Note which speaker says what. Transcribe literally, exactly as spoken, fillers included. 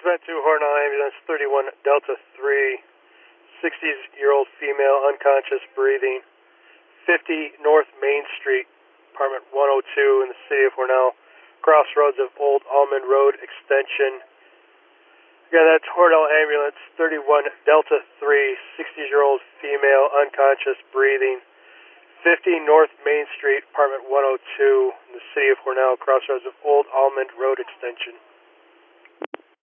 Speaker 1: Met two Hornell Ambulance thirty-one Delta three, sixty-year-old female, unconscious, breathing, fifty North Main Street, apartment one oh two in the city of Hornell, crossroads of Old Almond Road Extension. Again, that's Hornell Ambulance thirty-one Delta three, sixty-year-old female, unconscious, breathing, fifty North Main Street, apartment one oh two in the city of Hornell, crossroads of Old Almond Road Extension.